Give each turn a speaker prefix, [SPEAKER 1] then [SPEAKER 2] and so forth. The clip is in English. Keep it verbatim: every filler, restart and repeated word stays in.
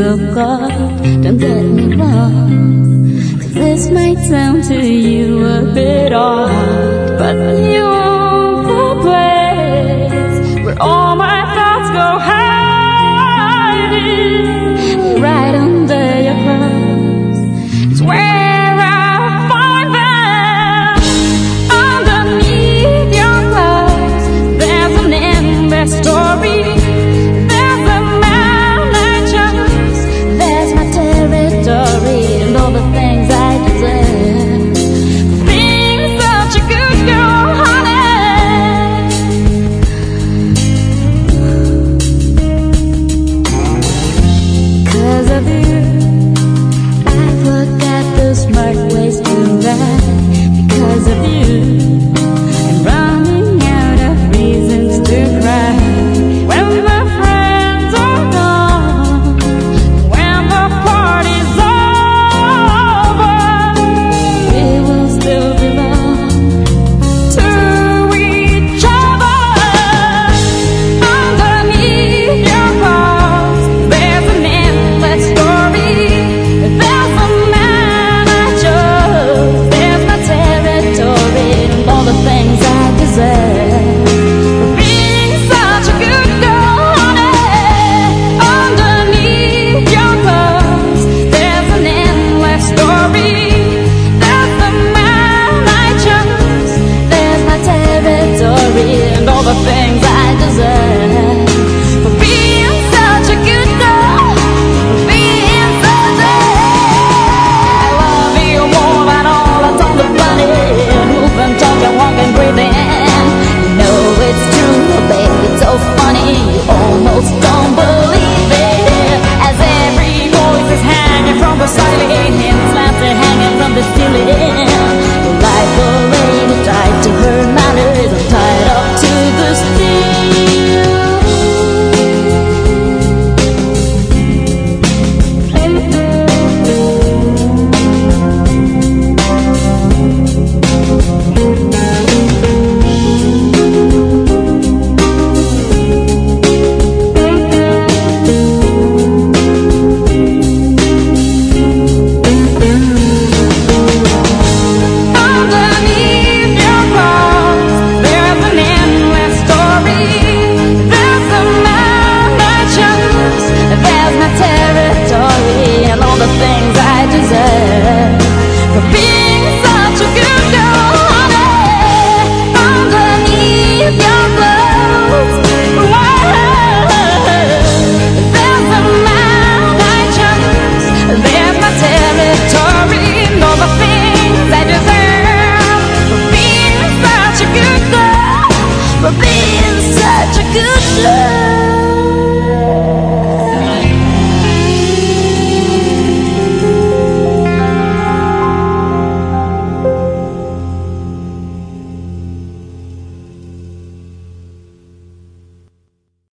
[SPEAKER 1] so cold. Don't get me wrong, 'cause this might sound to you a bit odd, but you're the place where all my thoughts go hiding. Right under your clothes is where I find them. Underneath your clothes there's an endless story. Of you